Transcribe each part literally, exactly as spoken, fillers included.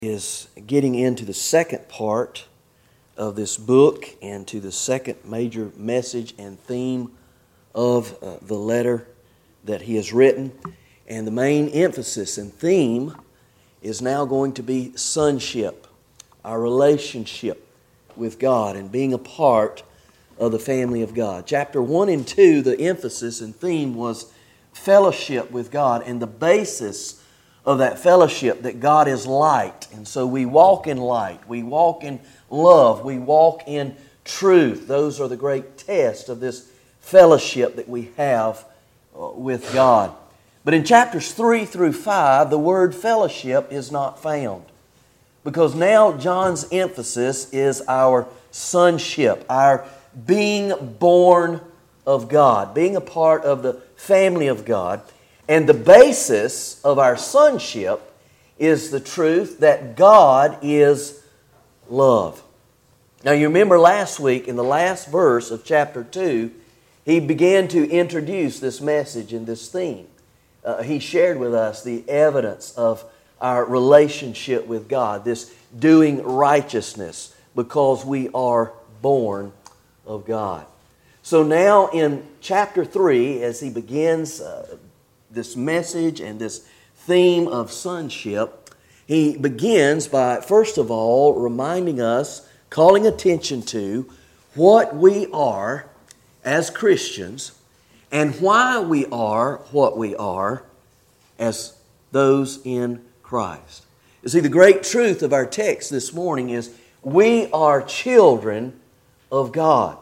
is getting into the second part of this book and to the second major message and theme of uh, the letter that he has written. And the main emphasis and theme is now going to be sonship, our relationship with God and being a part of the family of God. Chapter one and two, the emphasis and theme was fellowship with God and the basis of that fellowship, that God is light. And so we walk in light, we walk in love, we walk in truth. Those are the great tests of this fellowship that we have with God. But in chapters three through five, the word fellowship is not found. Because now John's emphasis is our sonship, our being born of God, being a part of the family of God. And the basis of our sonship is the truth that God is love. Now you remember last week in the last verse of chapter two, he began to introduce this message and this theme. Uh, he shared with us the evidence of our relationship with God, this doing righteousness because we are born of God. So now in chapter three, as he begins uh, this message and this theme of sonship, he begins by, first of all, reminding us, calling attention to what we are as Christians and why we are what we are as those in Christ. You see, the great truth of our text this morning is we are children of God.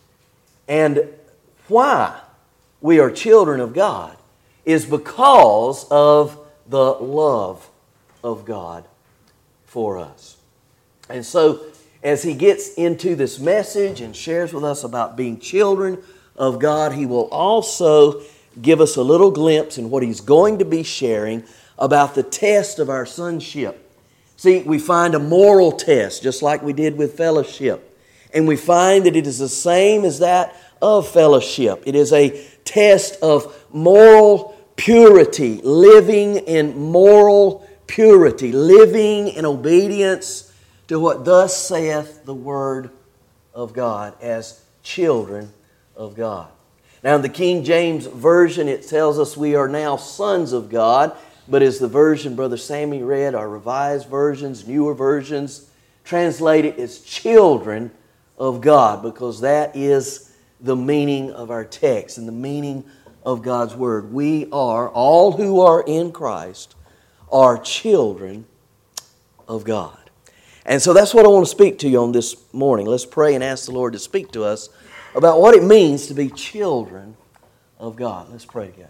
And why we are children of God is because of the love of God for us. And so, as he gets into this message and shares with us about being children of God, he will also give us a little glimpse in what he's going to be sharing about the test of our sonship. See, we find a moral test, just like we did with fellowship. And we find that it is the same as that of fellowship. It is a test of moral purity, living in moral purity, living in obedience to what thus saith the Word of God as children of God. Now in the King James Version it tells us we are now sons of God, but as the version Brother Sammy read, our revised versions, newer versions, translate it as children of God, because that is the meaning of our text and the meaning of God's Word. We are, all who are in Christ, are children of God. And so that's what I want to speak to you on this morning. Let's pray and ask the Lord to speak to us about what it means to be children of God. Let's pray together.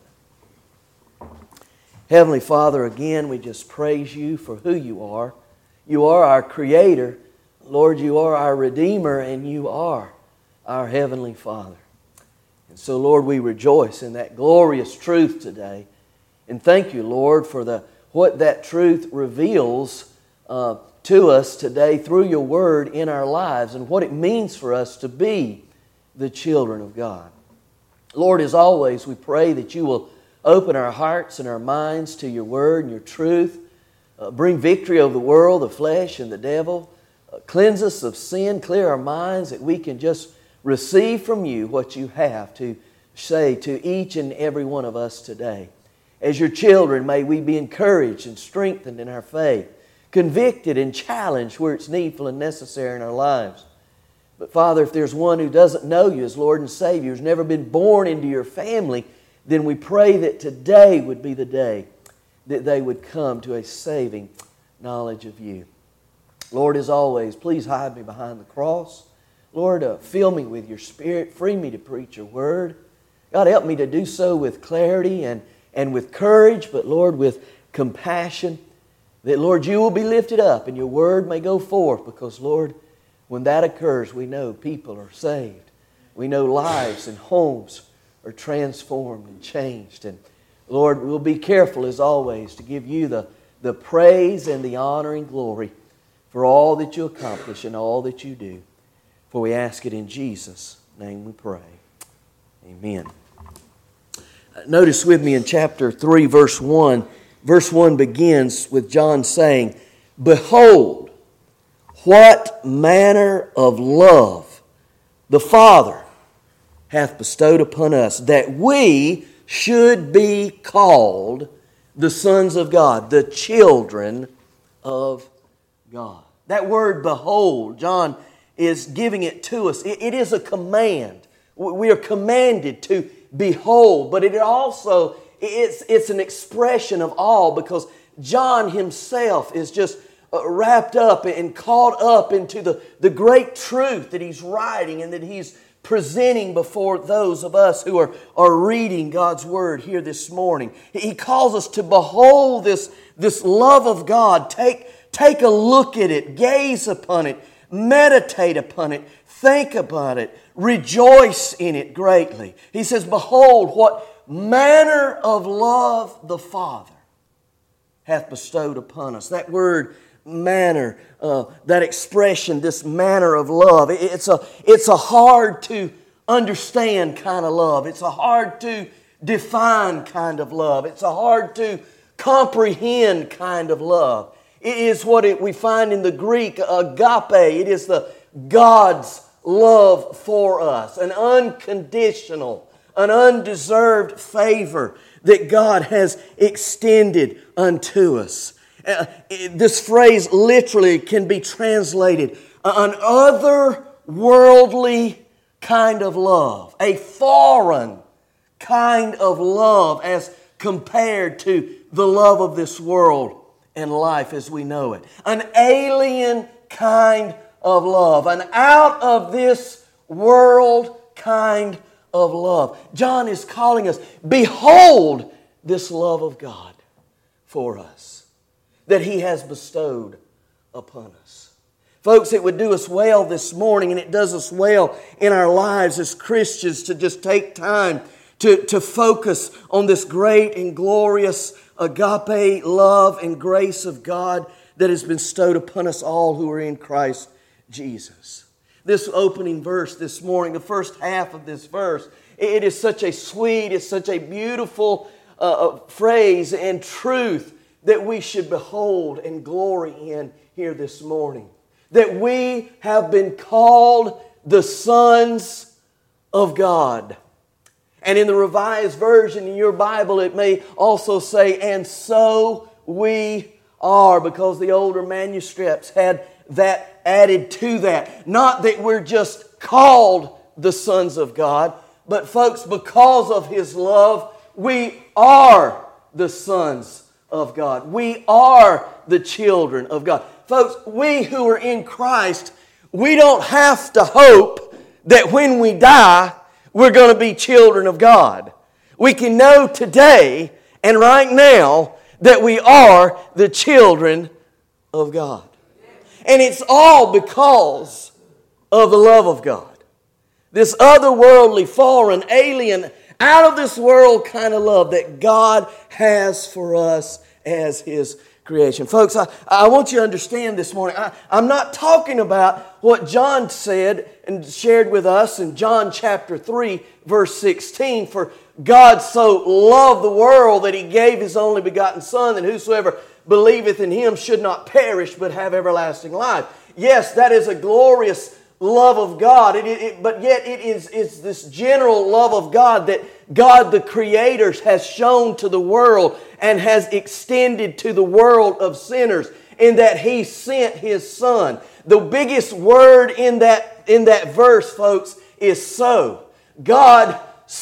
Heavenly Father, again, we just praise you for who you are. You are our Creator. Lord, you are our Redeemer, and you are our Heavenly Father. And so, Lord, we rejoice in that glorious truth today. And thank you, Lord, for the what that truth reveals uh, to us today through your Word in our lives and what it means for us to be the children of God. Lord, as always, we pray that you will open our hearts and our minds to your Word and your truth. Uh, bring victory over the world, the flesh, and the devil. Uh, cleanse us of sin. Clear our minds that we can just receive from you what you have to say to each and every one of us today. As your children, may we be encouraged and strengthened in our faith, convicted and challenged where it's needful and necessary in our lives. But Father, if there's one who doesn't know you as Lord and Savior, who's never been born into your family, then we pray that today would be the day that they would come to a saving knowledge of you. Lord, as always, please hide me behind the cross. Lord, uh, fill me with your Spirit. Free me to preach your Word. God, help me to do so with clarity and, and with courage, but Lord, with compassion. That, Lord, you will be lifted up and your Word may go forth because, Lord, when that occurs, we know people are saved. We know lives and homes are transformed and changed. And Lord, we'll be careful as always to give you the, the praise and the honor and glory for all that you accomplish and all that you do. For we ask it in Jesus' name we pray. Amen. Notice with me in chapter three, verse one. Verse one begins with John saying, Behold, what manner of love the Father hath bestowed upon us, that we should be called the sons of God, the children of God. That word behold, John is giving it to us. It, it is a command. We are commanded to behold, but it also, it's, it's an expression of awe, because John himself is just wrapped up and caught up into the, the great truth that he's writing and that he's presenting before those of us who are, are reading God's Word here this morning. He calls us to behold this, this love of God. Take, take a look at it, gaze upon it, meditate upon it, think about it, rejoice in it greatly. He says, behold, what manner of love the Father hath bestowed upon us. That word manner, uh, that expression, this manner of love, it, it's a, it's a hard to understand kind of love. It's a hard to define kind of love. It's a hard to comprehend kind of love. It is what it, we find in the Greek, agape. It is the God's love for us, an unconditional, an undeserved favor that God has extended unto us. Uh, this phrase literally can be translated an otherworldly kind of love, a foreign kind of love as compared to the love of this world and life as we know it. An alien kind of love, an out of this world kind of love. John is calling us, behold this love of God for us that He has bestowed upon us. Folks, it would do us well this morning, and it does us well in our lives as Christians, to just take time to, to focus on this great and glorious agape love and grace of God that has been bestowed upon us all who are in Christ Jesus. This opening verse this morning, the first half of this verse, it is such a sweet, it's such a beautiful uh, phrase and truth that we should behold and glory in here this morning. That we have been called the sons of God. And in the Revised Version in your Bible, it may also say, and so we are, because the older manuscripts had that added to that. Not that we're just called the sons of God, but folks, because of His love, we are the sons of God. We are the children of God. Folks, we who are in Christ, we don't have to hope that when we die, we're going to be children of God. We can know today and right now that we are the children of God. And it's all because of the love of God. This otherworldly, foreign, alien, out of this world kind of love that God has for us as His creation. Folks, I, I want you to understand this morning, I, I'm not talking about what John said and shared with us in John chapter three, verse sixteen, for God so loved the world that He gave His only begotten Son, that whosoever believeth in Him should not perish but have everlasting life. Yes, that is a glorious love of God, it, it, but yet it is it's this general love of God that God the Creator has shown to the world and has extended to the world of sinners, in that He sent His Son. The biggest word in that, in that verse, folks, is so. God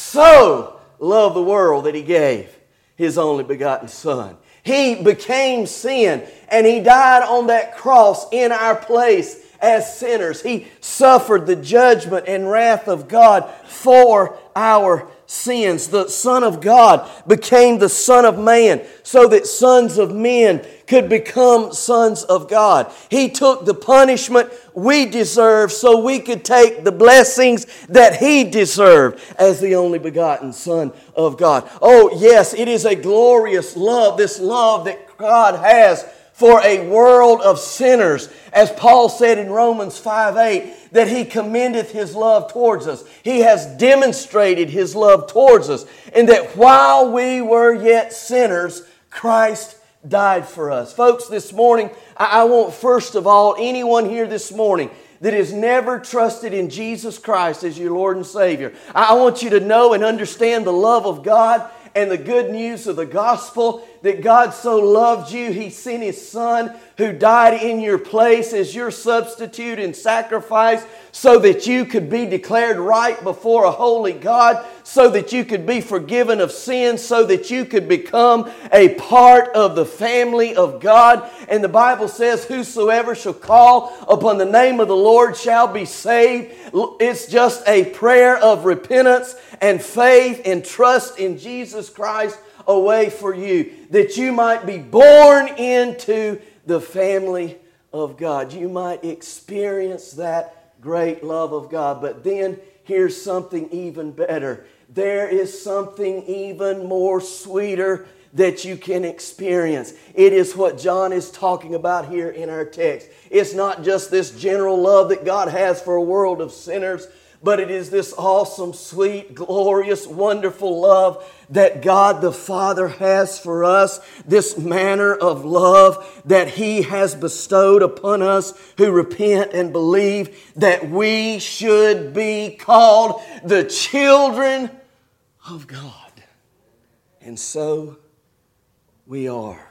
so loved the world that He gave His only begotten Son. He became sin, and He died on that cross in our place as sinners. He suffered the judgment and wrath of God for our sins. The Son of God became the Son of Man so that sons of men could become sons of God. He took the punishment we deserve so we could take the blessings that He deserved as the only begotten Son of God. Oh yes, it is a glorious love, this love that God has for a world of sinners. As Paul said in Romans five eight, that He commendeth His love towards us. He has demonstrated His love towards us, and that while we were yet sinners, Christ died for us. Folks, this morning, I want first of all, anyone here this morning that has never trusted in Jesus Christ as your Lord and Savior, I want you to know and understand the love of God and the good news of the gospel, that God so loved you, He sent His Son who died in your place as your substitute and sacrifice so that you could be declared right before a holy God, so that you could be forgiven of sins, so that you could become a part of the family of God. And the Bible says, whosoever shall call upon the name of the Lord shall be saved. It's just a prayer of repentance and faith and trust in Jesus Christ a way for you, that you might be born into the family of God. You might experience that great love of God. But then here's something even better. There is something even more sweeter that you can experience. It is what John is talking about here in our text. It's not just this general love that God has for a world of sinners, but it is this awesome, sweet, glorious, wonderful love that God the Father has for us. This manner of love that He has bestowed upon us who repent and believe, that we should be called the children of God. And so we are.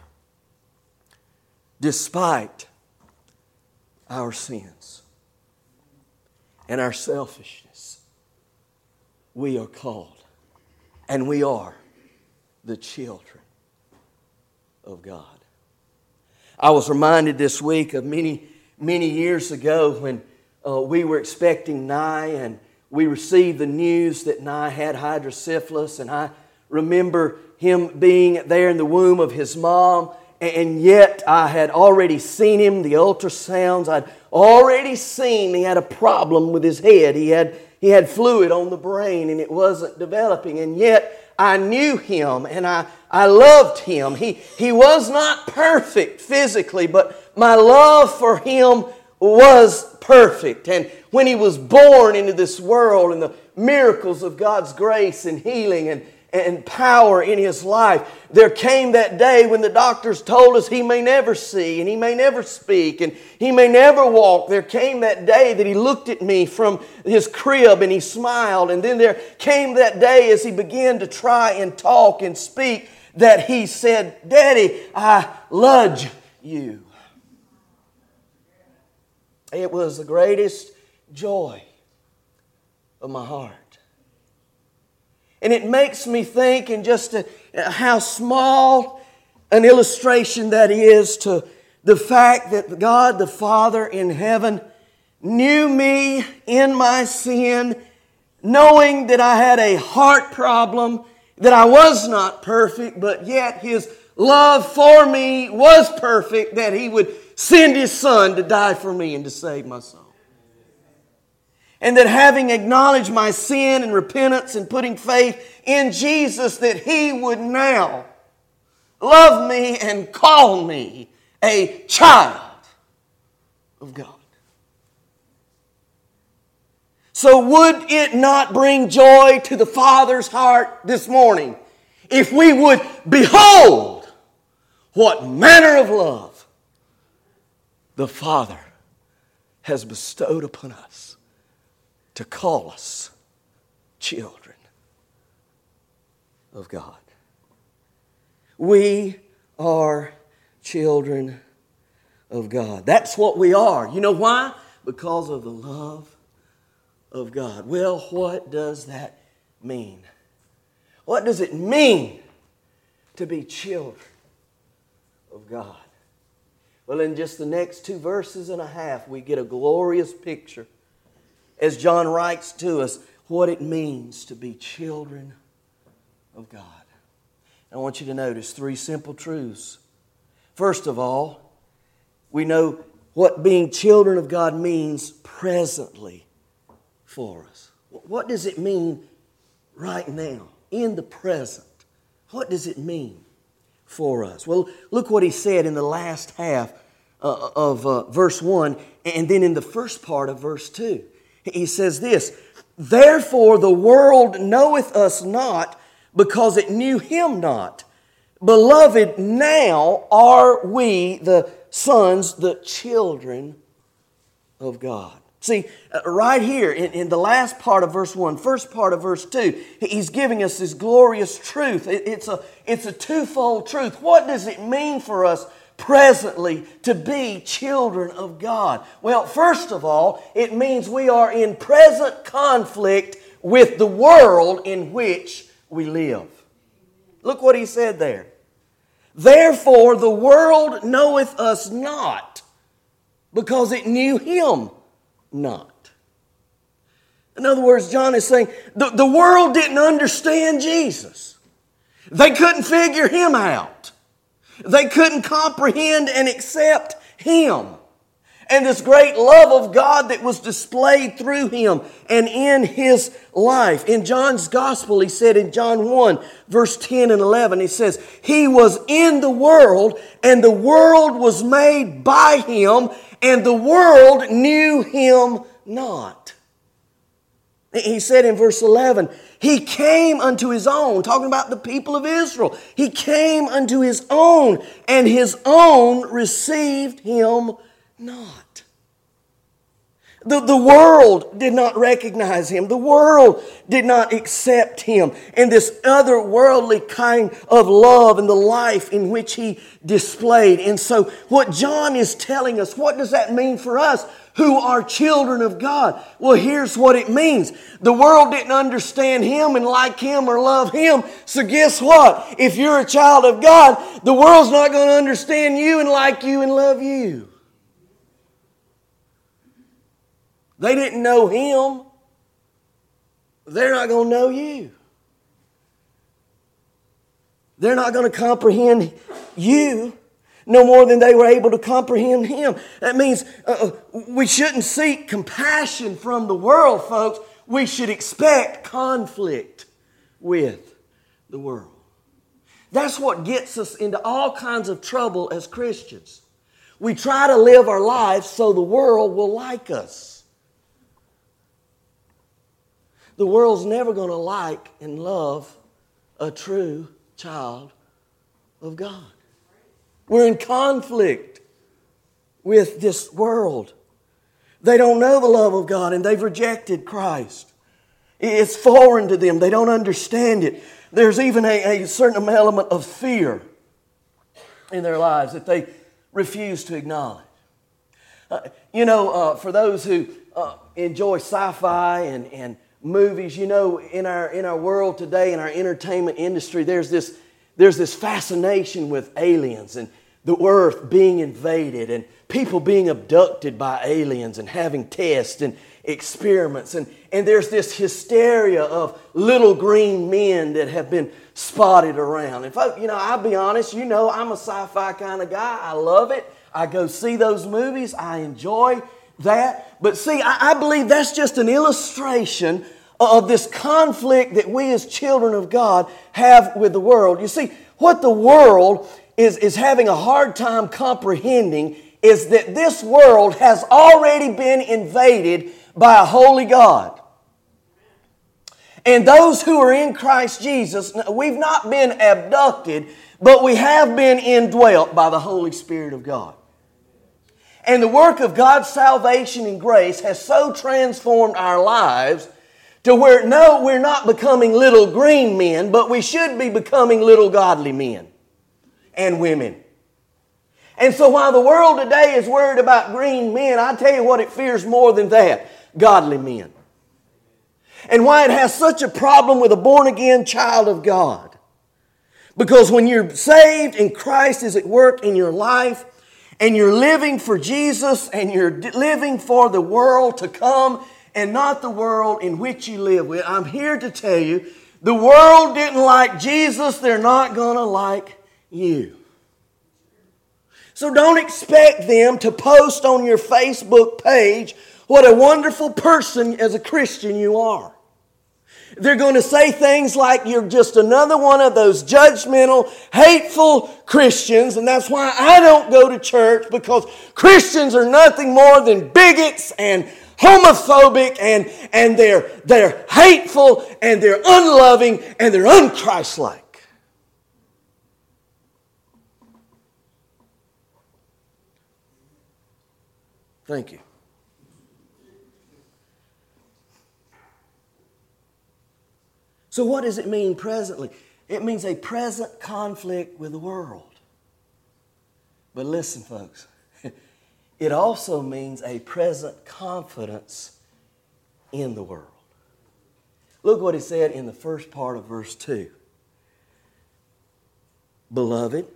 Despite our sins and our selfishness, we are called, and we are the children of God. I was reminded this week of many, many years ago when uh, we were expecting Nye, and we received the news that Nye had hydrocephalus, and I remember him being there in the womb of his mom, and yet I had already seen him, the ultrasounds. I'd already seen he had a problem with his head. He had, he had fluid on the brain and it wasn't developing. And yet I knew him and I, I loved him. He, he was not perfect physically, but my love for him was perfect. And when he was born into this world and the miracles of God's grace and healing and and power in his life, there came that day when the doctors told us he may never see and he may never speak and he may never walk. There came that day that he looked at me from his crib and he smiled. And then there came that day as he began to try and talk and speak that he said, "Daddy, I love you." It was the greatest joy of my heart. And it makes me think in just a, how small an illustration that is to the fact that God the Father in heaven knew me in my sin, knowing that I had a heart problem, that I was not perfect, but yet His love for me was perfect, that He would send His Son to die for me and to save my soul. And that having acknowledged my sin and repentance and putting faith in Jesus, that He would now love me and call me a child of God. So would it not bring joy to the Father's heart this morning if we would behold what manner of love the Father has bestowed upon us, to call us children of God. We are children of God. That's what we are. You know why? Because of the love of God. Well, what does that mean? What does it mean to be children of God? Well, in just the next two verses and a half, we get a glorious picture as John writes to us what it means to be children of God. I want you to notice three simple truths. First of all, we know what being children of God means presently for us. What does it mean right now, in the present? What does it mean for us? Well, look what he said in the last half uh, of uh, verse one and then in the first part of verse two. He says this, "Therefore the world knoweth us not, because it knew Him not. Beloved, now are we the sons, the children of God. See, right here in, in the last part of verse one, first part of verse two, he's giving us this glorious truth. It, it's a, it's a twofold truth. What does it mean for us presently to be children of God? Well, first of all, it means we are in present conflict with the world in which we live. Look what he said there. Therefore the world knoweth us not, because it knew him not. In other words, John is saying the, the world didn't understand Jesus. They couldn't figure him out. They couldn't comprehend and accept him. And this great love of God that was displayed through him and in his life. In John's gospel, he said in John one, verse ten and eleven, he says, He was in the world, and the world was made by him, and the world knew him not. He said in verse eleven, He came unto His own, talking about the people of Israel. He came unto His own, and His own received Him not. The, the world did not recognize Him. The world did not accept Him. And this otherworldly kind of love and the life in which He displayed. And so what John is telling us, what does that mean for us who are children of God? Well, here's what it means. The world didn't understand Him and like Him or love Him. So guess what? If you're a child of God, the world's not going to understand you and like you and love you. They didn't know Him. They're not going to know you. They're not going to comprehend you no more than they were able to comprehend Him. That means uh, we shouldn't seek compassion from the world, folks. We should expect conflict with the world. That's what gets us into all kinds of trouble as Christians. We try to live our lives so the world will like us. The world's never going to like and love a true child of God. We're in conflict with this world. They don't know the love of God and they've rejected Christ. It's foreign to them. They don't understand it. There's even a, a certain element of fear in their lives that they refuse to acknowledge. Uh, you know, uh, for those who uh, enjoy sci-fi and, and movies, you know, in our in our world today, in our entertainment industry, there's this there's this fascination with aliens and the earth being invaded and people being abducted by aliens and having tests and experiments. And, and there's this hysteria of little green men that have been spotted around. If I, you know, I'll be honest, you know, I'm a sci-fi kind of guy. I love it. I go see those movies. I enjoy that. But see, I, I believe that's just an illustration of this conflict that we as children of God have with the world. You see, what the world is, is having a hard time comprehending is that this world has already been invaded by a holy God. And those who are in Christ Jesus, we've not been abducted, but we have been indwelt by the Holy Spirit of God. And the work of God's salvation and grace has so transformed our lives to where, no, we're not becoming little green men, but we should be becoming little godly men and women. And so while the world today is worried about green men, I tell you what it fears more than that, godly men. And why it has such a problem with a born-again child of God. Because when you're saved and Christ is at work in your life, and you're living for Jesus, and you're living for the world to come, and not the world in which you live with, I'm here to tell you, the world didn't like Jesus, they're not going to like you. So don't expect them to post on your Facebook page what a wonderful person as a Christian you are. They're going to say things like you're just another one of those judgmental, hateful Christians, and that's why I don't go to church, because Christians are nothing more than bigots and homophobic, and, and they're, they're hateful, and they're unloving, and they're unchristlike. Thank you. So what does it mean presently? It means a present conflict with the world. But listen, folks, it also means a present confidence in the world. Look what he said in the first part of verse two. Beloved,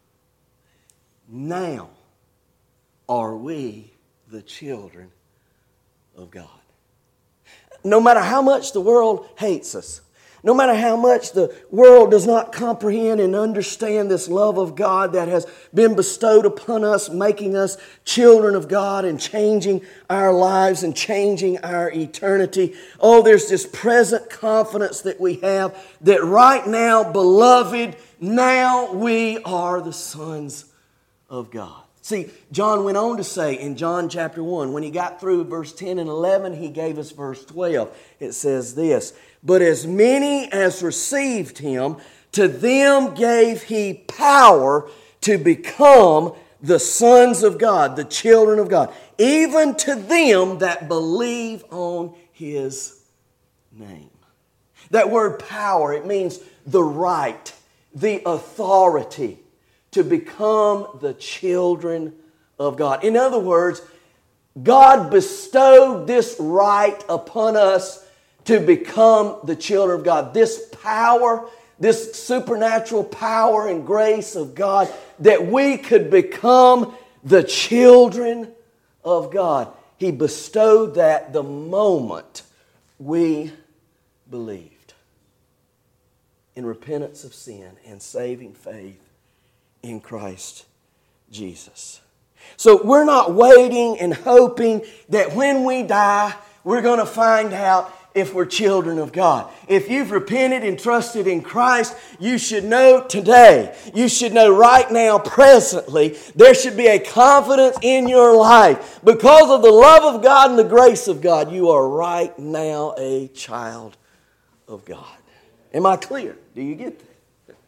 now are we the children of God. No matter how much the world hates us, no matter how much the world does not comprehend and understand this love of God that has been bestowed upon us, making us children of God and changing our lives and changing our eternity. Oh, there's this present confidence that we have that right now, beloved, now we are the sons of God. See, John went on to say in John chapter one, when he got through verse ten and eleven, he gave us verse twelve. It says this, but as many as received him, to them gave he power to become the sons of God, the children of God, even to them that believe on his name. That word power, it means the right, the authority to become the children of God. In other words, God bestowed this right upon us to become the children of God. This power, this supernatural power and grace of God, that we could become the children of God. He bestowed that the moment we believed in repentance of sin and saving faith in Christ Jesus. So we're not waiting and hoping that when we die, we're going to find out if we're children of God. If you've repented and trusted in Christ, you should know today, you should know right now, presently, there should be a confidence in your life. Because of the love of God and the grace of God, you are right now a child of God. Am I clear? Do you get that?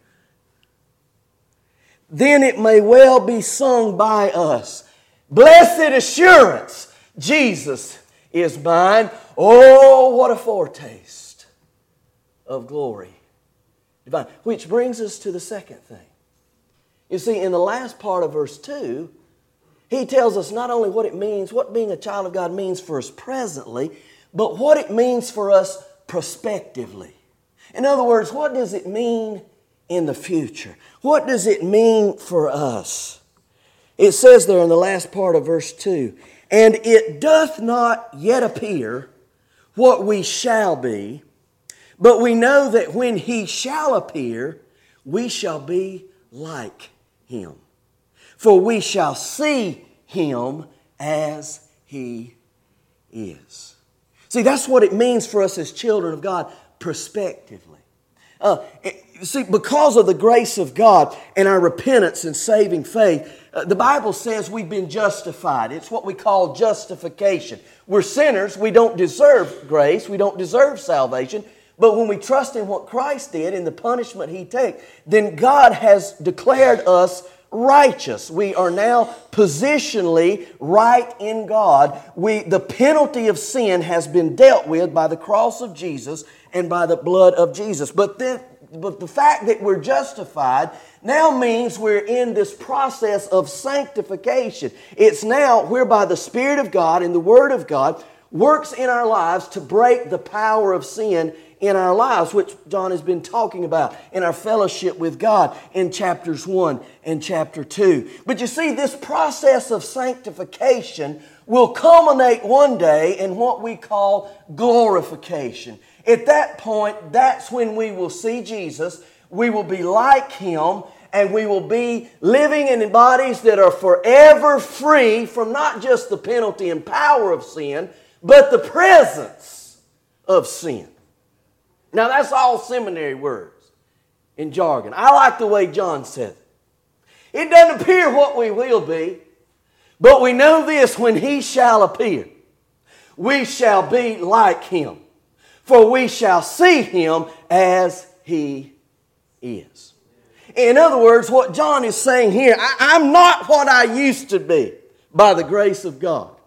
Then it may well be sung by us, blessed assurance, Jesus is mine. Oh, what a foretaste of glory divine. Which brings us to the second thing. You see, in the last part of verse two, he tells us not only what it means, what being a child of God means for us presently, but what it means for us prospectively. In other words, what does it mean in the future? What does it mean for us? It says there in the last part of verse two, and it doth not yet appear what we shall be, but we know that when he shall appear, we shall be like him. For we shall see him as he is. See, that's what it means for us as children of God prospectively. Uh, see, because of the grace of God and our repentance and saving faith, uh, the Bible says we've been justified. It's what we call justification. We're sinners. We don't deserve grace. We don't deserve salvation. But when we trust in what Christ did and the punishment He took, then God has declared us righteous. We are now positionally right in God. We, the penalty of sin has been dealt with by the cross of Jesus and by the blood of Jesus. But the, but the fact that we're justified now means we're in this process of sanctification. It's now whereby the Spirit of God and the Word of God works in our lives to break the power of sin in our lives, which John has been talking about in our fellowship with God in chapters one and chapter two. But you see, this process of sanctification will culminate one day in what we call glorification. At that point, that's when we will see Jesus. We will be like Him, and we will be living in bodies that are forever free from not just the penalty and power of sin, but the presence of sin. Now, that's all seminary words in jargon. I like the way John said it. It doesn't appear what we will be, but we know this: when He shall appear, we shall be like Him, for we shall see Him as He is. In other words, what John is saying here, I, I'm not what I used to be by the grace of God.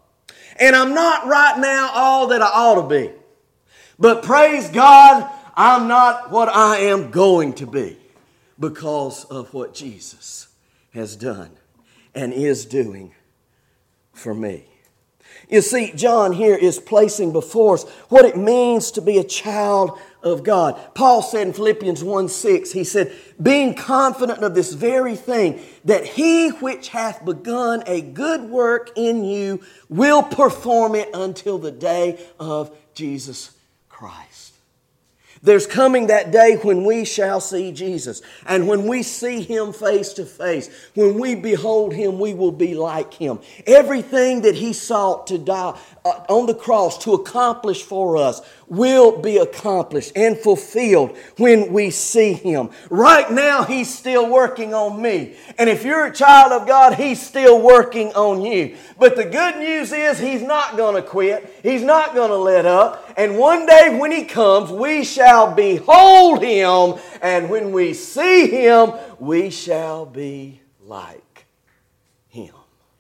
And I'm not right now all that I ought to be. But praise God, I'm not what I am going to be because of what Jesus has done and is doing for me. You see, John here is placing before us what it means to be a child of God. Paul said in Philippians one six, he said, being confident of this very thing, that he which hath begun a good work in you will perform it until the day of Jesus Christ. There's coming that day when we shall see Jesus. And when we see Him face to face, when we behold Him, we will be like Him. Everything that He sought to die uh, on the cross to accomplish for us will be accomplished and fulfilled when we see Him. Right now, He's still working on me. And if you're a child of God, He's still working on you. But the good news is He's not going to quit. He's not going to let up. And one day when He comes, we shall behold Him. And when we see Him, we shall be like Him.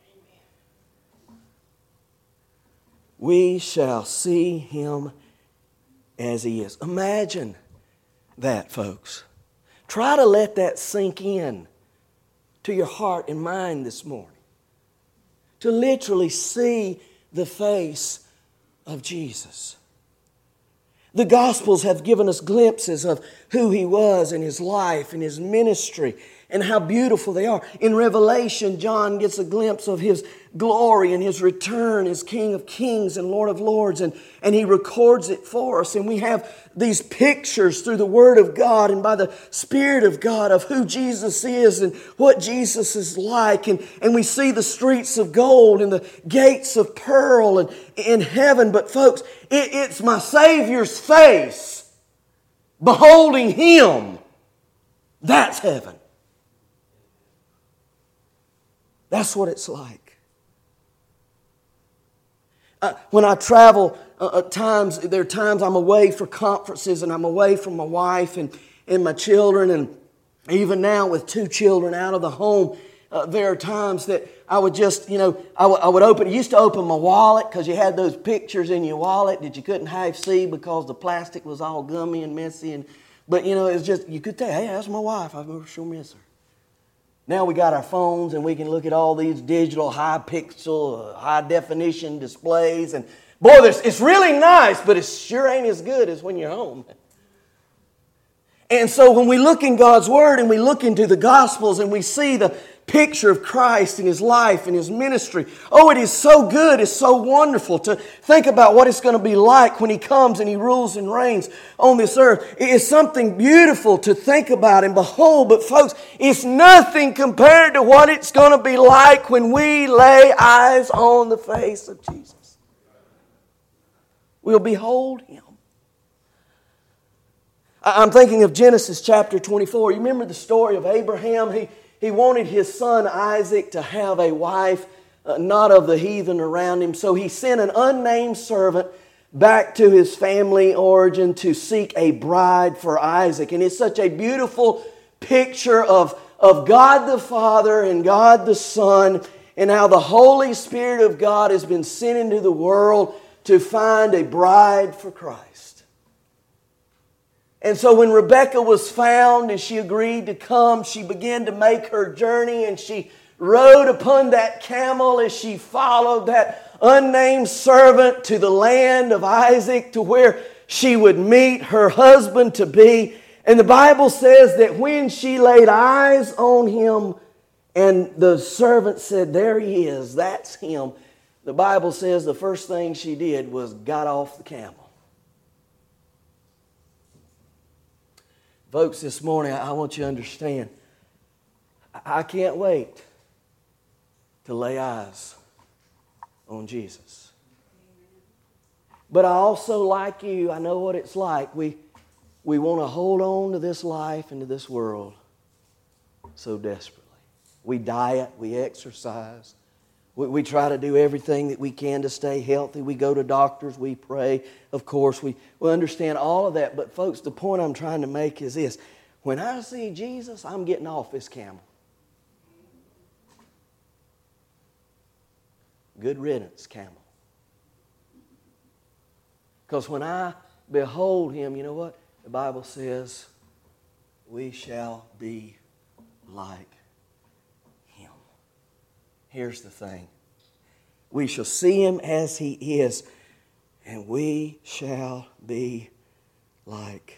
We shall see Him as He is. Imagine that, folks. Try to let that sink in to your heart and mind this morning. To literally see the face of Jesus. The Gospels have given us glimpses of who He was in His life and His ministry and how beautiful they are. In Revelation, John gets a glimpse of His glory and His return as King of Kings and Lord of Lords, and, and He records it for us. And we have these pictures through the Word of God and by the Spirit of God of who Jesus is and what Jesus is like. And, and we see the streets of gold and the gates of pearl and in heaven. But folks, it, it's my Savior's face, beholding Him. That's heaven. That's what it's like. Uh, when I travel, uh, at times, there are times I'm away for conferences and I'm away from my wife and, and my children. And even now with two children out of the home, uh, there are times that I would just, you know, I, w- I would open, I used to open my wallet because you had those pictures in your wallet that you couldn't half see because the plastic was all gummy and messy. And But, you know, it was just, you could tell, hey, that's my wife. I sure miss her. Now we got our phones and we can look at all these digital high-pixel, high-definition displays. And boy, it's really nice, but it sure ain't as good as when you're home. And so when we look in God's Word and we look into the Gospels and we see the picture of Christ and His life and His ministry, oh, it is so good, it's so wonderful to think about what it's going to be like when He comes and He rules and reigns on this earth. It is something beautiful to think about and behold, but folks, it's nothing compared to what it's going to be like when we lay eyes on the face of Jesus. We'll behold Him. I'm thinking of Genesis chapter twenty-four. You remember the story of Abraham? He He wanted his son Isaac to have a wife, uh, not of the heathen around him. So he sent an unnamed servant back to his family origin to seek a bride for Isaac. And it's such a beautiful picture of, of God the Father and God the Son and how the Holy Spirit of God has been sent into the world to find a bride for Christ. And so when Rebekah was found and she agreed to come, she began to make her journey and she rode upon that camel as she followed that unnamed servant to the land of Isaac to where she would meet her husband to be. And the Bible says that when she laid eyes on him and the servant said, there he is, that's him. The Bible says the first thing she did was got off the camel. Folks, this morning I want you to understand, I can't wait to lay eyes on Jesus. But I also, like you, I know what it's like. We, we want to hold on to this life and to this world so desperately. We diet, we exercise. We, we try to do everything that we can to stay healthy. We go to doctors, we pray. Of course, we, we understand all of that. But folks, the point I'm trying to make is this. When I see Jesus, I'm getting off this camel. Good riddance, camel. Because when I behold Him, you know what? The Bible says, we shall be like Him. Here's the thing. We shall see Him as He is, and we shall be like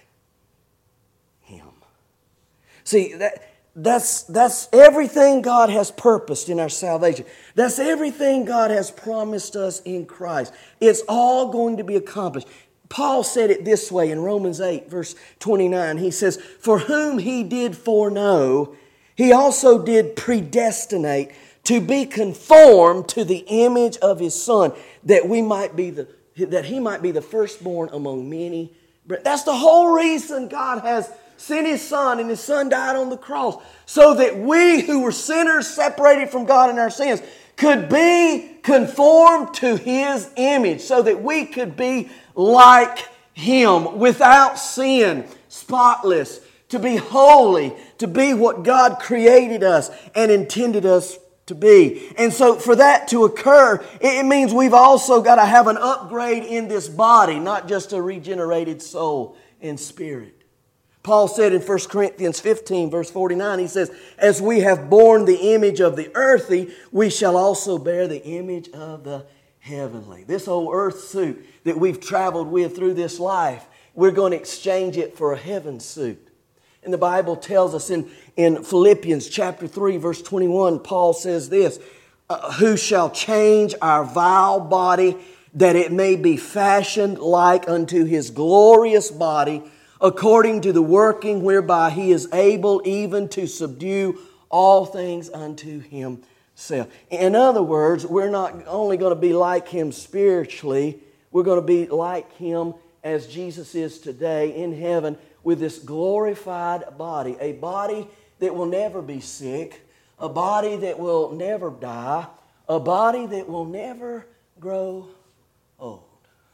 Him. See, that that's that's everything God has purposed in our salvation. That's everything God has promised us in Christ. It's all going to be accomplished. Paul said it this way in Romans eight, verse twenty-nine. He says, "For whom He did foreknow, He also did predestinate to be conformed to the image of His Son, that we might be the that He might be the firstborn among many." That's the whole reason God has sent His Son, and His Son died on the cross, so that we who were sinners separated from God in our sins could be conformed to His image, so that we could be like Him, without sin, spotless, to be holy, to be what God created us and intended us to be. And so for that to occur, it means we've also got to have an upgrade in this body, not just a regenerated soul and spirit. Paul said in First Corinthians fifteen, verse forty-nine, he says, "As we have borne the image of the earthy, we shall also bear the image of the heavenly." This old earth suit that we've traveled with through this life, we're going to exchange it for a heaven suit. And the Bible tells us in, in Philippians chapter three, verse twenty-one, Paul says this, uh, "Who shall change our vile body, that it may be fashioned like unto His glorious body, according to the working whereby He is able even to subdue all things unto Himself." In other words, we're not only going to be like Him spiritually, we're going to be like Him as Jesus is today in heaven, with this glorified body, a body that will never be sick, a body that will never die, a body that will never grow old.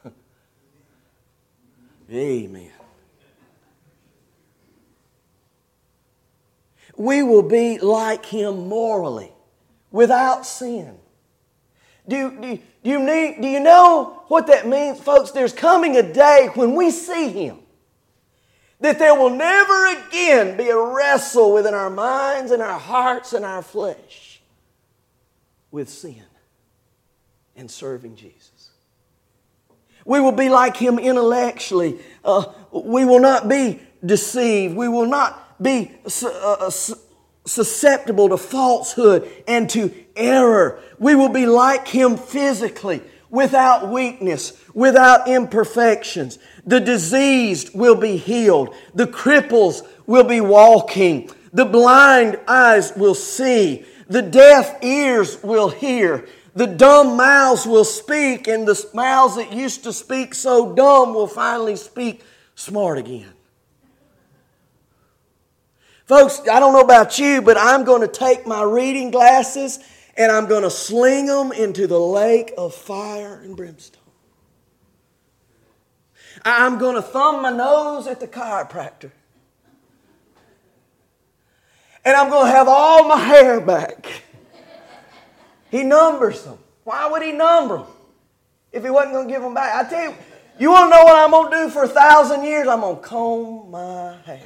Amen. We will be like Him morally, without sin. Do, do, do, you need, do you know what that means, folks? There's coming a day when we see Him, that there will never again be a wrestle within our minds and our hearts and our flesh with sin and serving Jesus. We will be like Him intellectually. Uh, we will not be deceived. We will not be uh, susceptible to falsehood and to error. We will be like Him physically, without weakness, without imperfections. The diseased will be healed. The cripples will be walking. The blind eyes will see. The deaf ears will hear. The dumb mouths will speak, and the mouths that used to speak so dumb will finally speak smart again. Folks, I don't know about you, but I'm going to take my reading glasses and I'm going to sling them into the lake of fire and brimstone. I'm going to thumb my nose at the chiropractor. And I'm going to have all my hair back. He numbers them. Why would He number them if He wasn't going to give them back? I tell you, you want to know what I'm going to do for a thousand years? I'm going to comb my hair.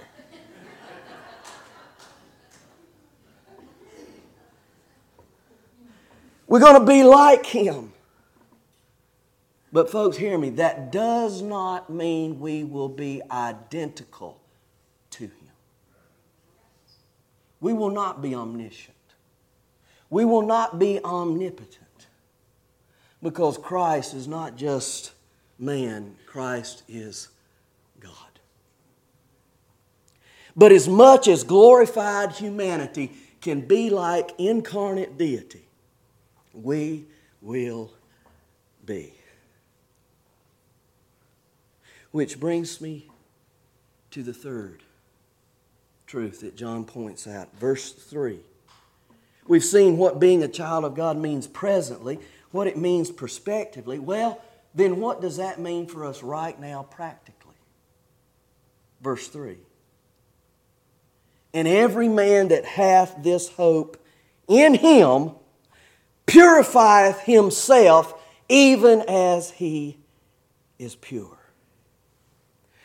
We're going to be like Him. But folks, hear me. That does not mean we will be identical to Him. We will not be omniscient. We will not be omnipotent. Because Christ is not just man. Christ is God. But as much as glorified humanity can be like incarnate deity, we will be. Which brings me to the third truth that John points out. Verse three. We've seen what being a child of God means presently, what it means prospectively. Well, then what does that mean for us right now practically? Verse three. "And every man that hath this hope in Him purifieth himself even as He is pure."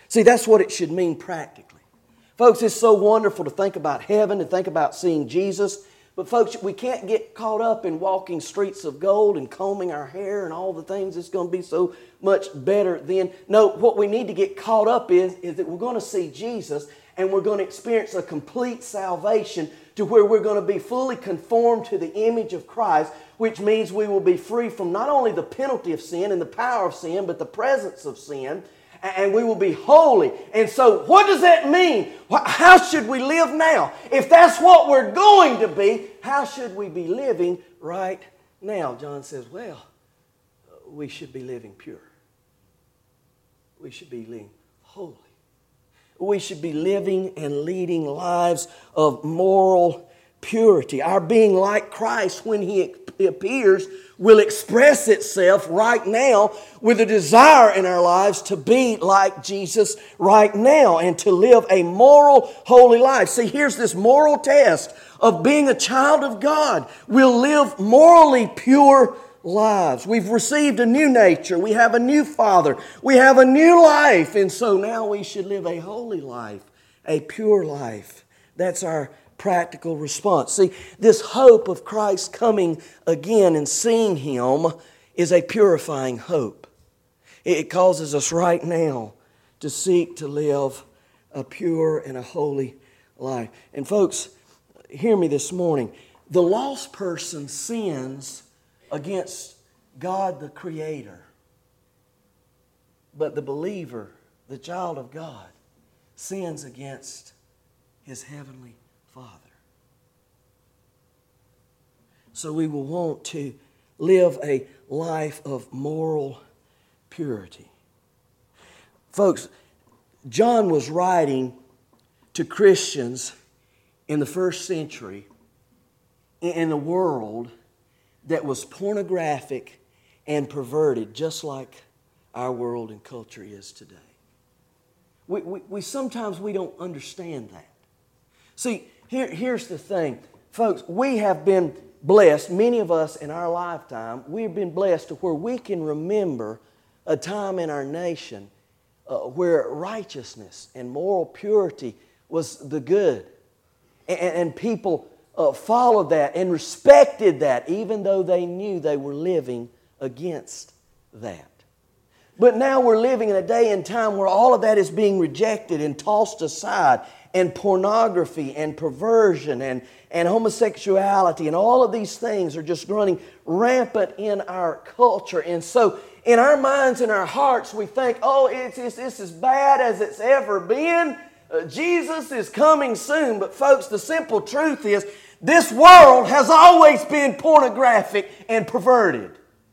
See, that's what it should mean practically. Folks, it's so wonderful to think about heaven, to think about seeing Jesus. But folks, we can't get caught up in walking streets of gold and combing our hair and all the things that's going to be so much better then. No, what we need to get caught up is, is that we're going to see Jesus and we're going to experience a complete salvation to where we're going to be fully conformed to the image of Christ, which means we will be free from not only the penalty of sin and the power of sin, but the presence of sin. And we will be holy. And so what does that mean? How should we live now? If that's what we're going to be, how should we be living right now? John says, well, we should be living pure. We should be living holy. We should be living and leading lives of moral purity. Our being like Christ when He appears will express itself right now with a desire in our lives to be like Jesus right now and to live a moral, holy life. See, here's this moral test of being a child of God. We'll live morally pure lives. We've received a new nature. We have a new Father. We have a new life. And so now we should live a holy life, a pure life. That's our practical response. See, this hope of Christ coming again and seeing Him is a purifying hope. It causes us right now to seek to live a pure and a holy life. And folks, hear me this morning. The lost person sins against God the Creator. But the believer, the child of God, sins against his heavenly Father. So we will want to live a life of moral purity. Folks, John was writing to Christians in the first century in a world that was pornographic and perverted, just like our world and culture is today. We, we, we sometimes we don't understand that. See, here, here's the thing. Folks, we have been blessed, many of us in our lifetime, we've been blessed to where we can remember a time in our nation uh, where righteousness and moral purity was the good. And, and people uh, followed that and respected that, even though they knew they were living against that. But now we're living in a day and time where all of that is being rejected and tossed aside, and pornography and perversion and, and homosexuality and all of these things are just running rampant in our culture. And so in our minds and our hearts we think, oh, it's, it's, it's as bad as it's ever been. Uh, Jesus is coming soon. But folks, the simple truth is this world has always been pornographic and perverted.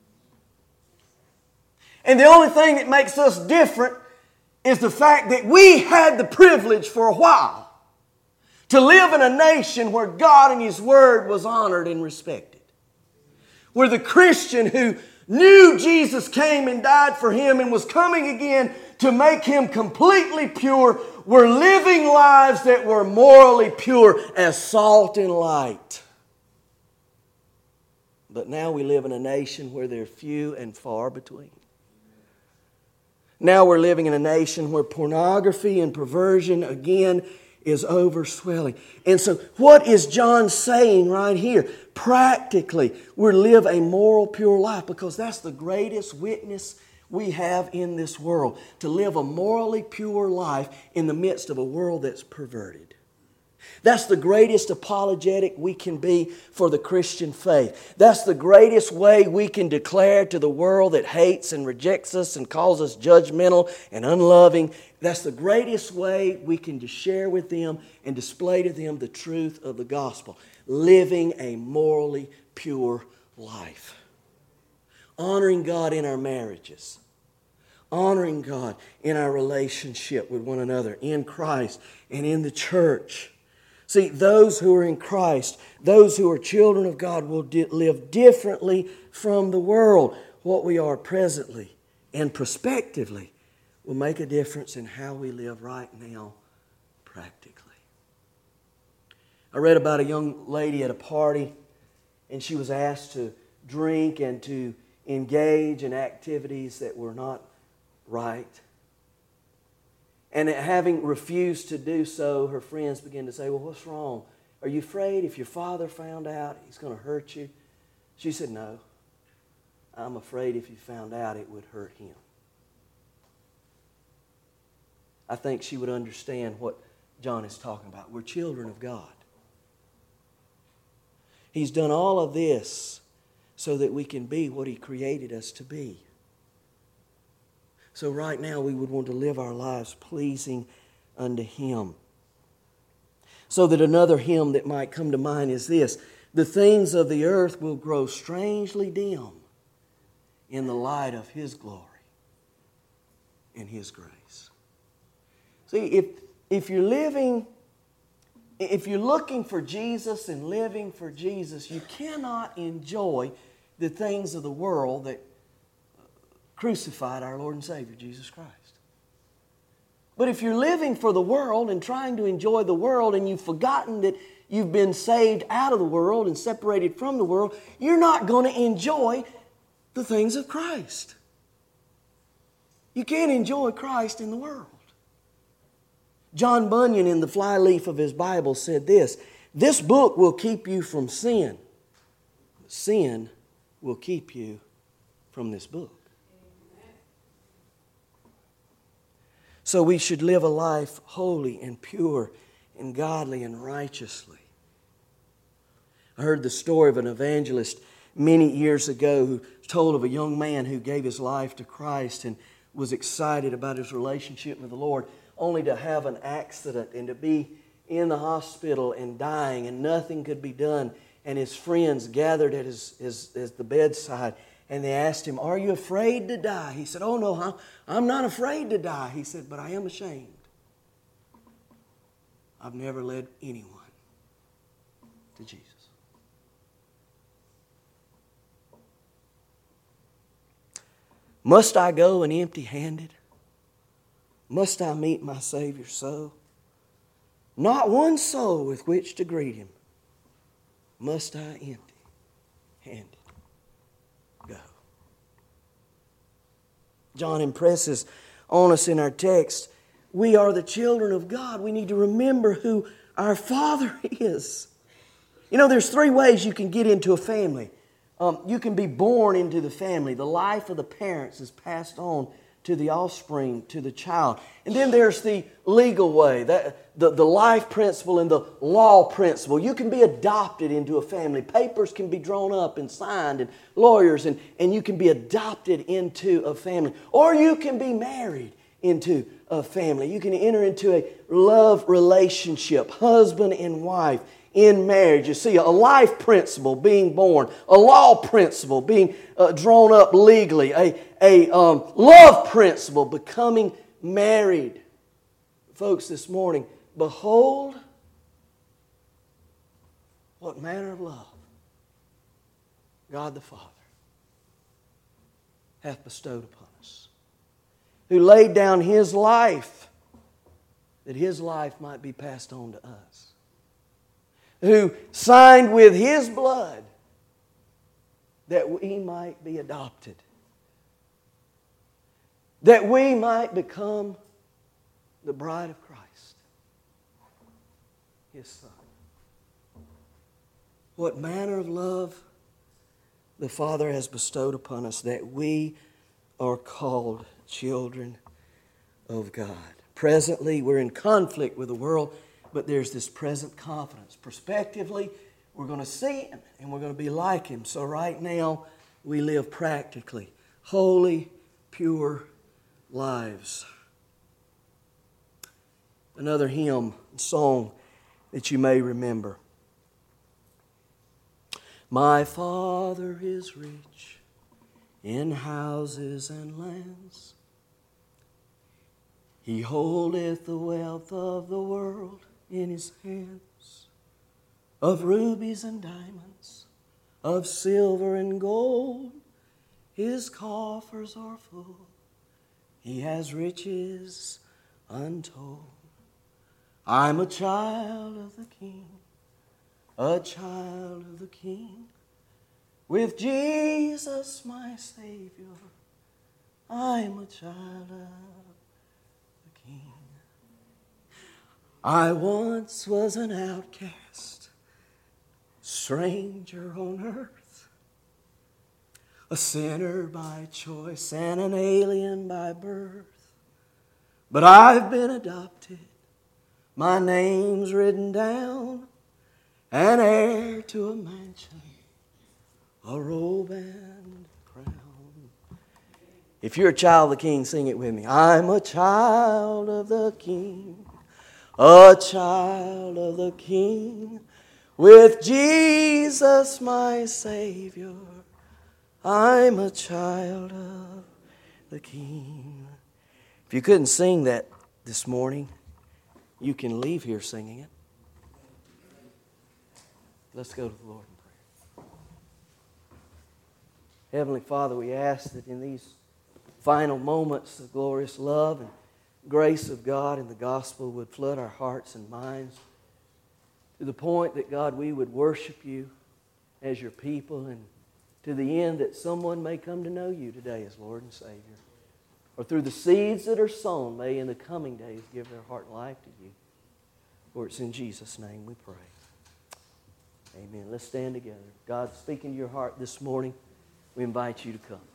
And the only thing that makes us different is the fact that we had the privilege for a while to live in a nation where God and His Word was honored and respected. Where the Christian who knew Jesus came and died for him and was coming again to make him completely pure were living lives that were morally pure as salt and light. But now we live in a nation where they're few and far between. Now we're living in a nation where pornography and perversion again is overswelling. And so what is John saying right here? Practically, we live a moral, pure life because that's the greatest witness we have in this world. To live a morally pure life in the midst of a world that's perverted. That's the greatest apologetic we can be for the Christian faith. That's the greatest way we can declare to the world that hates and rejects us and calls us judgmental and unloving. That's the greatest way we can just share with them and display to them the truth of the gospel. Living a morally pure life. Honoring God in our marriages. Honoring God in our relationship with one another, in Christ and in the church. See, those who are in Christ, those who are children of God will di- live differently from the world. What we are presently and prospectively will make a difference in how we live right now practically. I read about a young lady at a party, and she was asked to drink and to engage in activities that were not right. And having refused to do so, her friends began to say, well, what's wrong? Are you afraid if your father found out he's going to hurt you? She said, no. I'm afraid if he found out it would hurt him. I think she would understand what John is talking about. We're children of God. He's done all of this so that we can be what He created us to be. So right now we would want to live our lives pleasing unto Him. So that another hymn that might come to mind is this: the things of the earth will grow strangely dim in the light of His glory and His grace. See, if, if you're living, if you're looking for Jesus and living for Jesus, you cannot enjoy the things of the world that crucified our Lord and Savior, Jesus Christ. But if you're living for the world and trying to enjoy the world and you've forgotten that you've been saved out of the world and separated from the world, you're not going to enjoy the things of Christ. You can't enjoy Christ in the world. John Bunyan, in the flyleaf of his Bible, said this: this book will keep you from sin, but sin will keep you from this book. So we should live a life holy and pure and godly and righteously. I heard the story of an evangelist many years ago who told of a young man who gave his life to Christ and was excited about his relationship with the Lord, only to have an accident and to be in the hospital and dying, and nothing could be done. And his friends gathered at his, his, his the bedside, and they asked him, are you afraid to die? He said, oh no, I'm not afraid to die. He said, but I am ashamed. I've never led anyone to Jesus. Must I go and empty-handed? Must I meet my Savior so? Not one soul with which to greet Him. Must I empty-handed go? John impresses on us in our text, we are the children of God. We need to remember who our Father is. You know, there's three ways you can get into a family. Um, you can be born into the family. The life of the parents is passed on to the offspring, to the child. And then there's the legal way, that, the, the life principle and the law principle. You can be adopted into a family. Papers can be drawn up and signed, and lawyers, and, and you can be adopted into a family. Or you can be married into a family. You can enter into a love relationship, husband and wife, in marriage. You see, a life principle being born, a law principle being uh, drawn up legally, a, a um, love principle becoming married. Folks, this morning, behold what manner of love God the Father hath bestowed upon us, who laid down His life that His life might be passed on to us, who signed with His blood that we might be adopted, that we might become the bride of Christ, His Son. What manner of love the Father has bestowed upon us, that we are called children of God. Presently, we're in conflict with the world, but there's this present confidence. Prospectively, we're going to see Him and we're going to be like Him. So right now, we live practically holy, pure lives. Another hymn, song that you may remember. My Father is rich in houses and lands. He holdeth the wealth of the world in His hands, of rubies and diamonds, of silver and gold. His coffers are full. He has riches untold. I'm a child of the King, a child of the King. With Jesus my Savior, I'm a child of the King. I once was an outcast, stranger on earth, a sinner by choice and an alien by birth. But I've been adopted, my name's written down, an heir to a mansion, a robe and crown. If you're a child of the King, sing it with me. I'm a child of the King, a child of the King, with Jesus my Savior. I'm a child of the King. If you couldn't sing that this morning, you can leave here singing it. Let's go to the Lord in prayer. Heavenly Father, we ask that in these final moments, the glorious love and grace of God and the gospel would flood our hearts and minds to the point that, God, we would worship you as your people, and to the end that someone may come to know you today as Lord and Savior. Or through the seeds that are sown, may in the coming days give their heart and life to you. For it's in Jesus' name we pray. Amen. Let's stand together. God, speaking to your heart this morning, we invite you to come.